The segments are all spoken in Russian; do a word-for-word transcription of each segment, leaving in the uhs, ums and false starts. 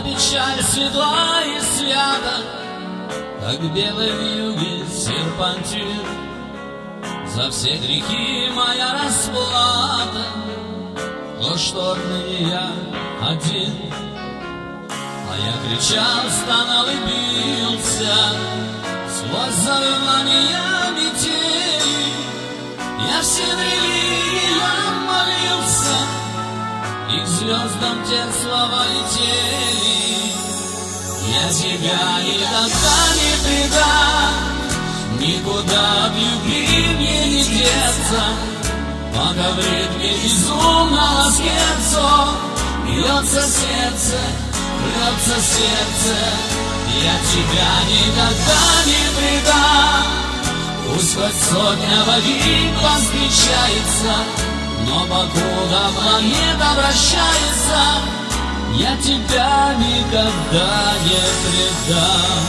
печаль светла и свята, как белый вьюги серпантин. За все грехи моя расплата, то что отныне я один. А я кричал, стонал и бился сквозь завывания метели. Я всем религиям молился, и к звездам те слова летели. Я тебя никогда не предам, никуда в любви мне не деться. Пока в ритме безумного сердца бьется сердце, рвется сердце. Я тебя никогда не предам. Пусть хоть сотня богинь повстречается, но покуда планета вращается, я тебя никогда не предам.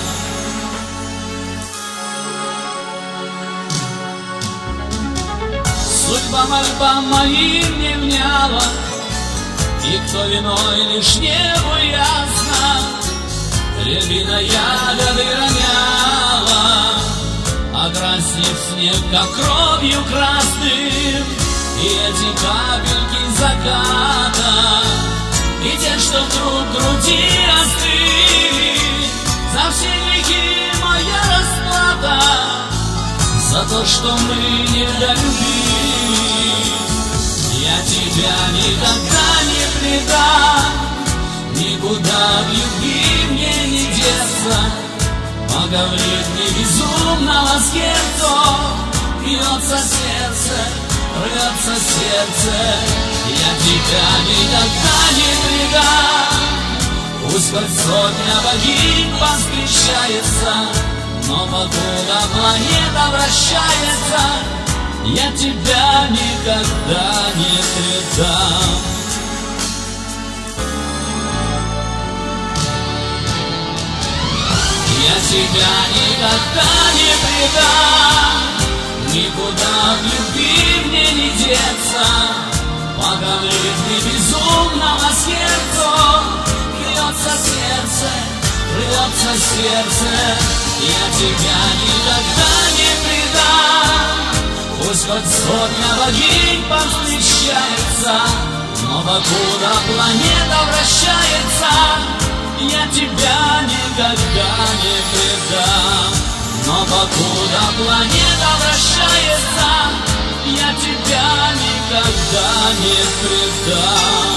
Судьба мольбам моим не вняла, и кто виной лишь небу ясно. Рябина ягоды роняла, окрасив снег, как кровью красным. И эти капельки заката, и те, что вдруг в груди остыли. За все грехи моя расплата, за то, что мы не долюбили. Я тебя никогда не предам, никуда в любви мне не деться. Пока в ритме безумного сердца бьется сердце, рвется сердце. Я тебя никогда не предам. Пусть хоть сотня богинь повстречается, но покуда планета вращается, я тебя никогда не предам. Я тебя никогда не предам, никуда в любви мне не деться. Пока в ритме безумного сердца бьется сердце, рвется сердце. Я тебя никогда не предам. Пусть хоть сотня богинь повстречается, но покуда планета вращается, я тебя никогда не предам. Но покуда планета вращается, я тебя никогда не предам.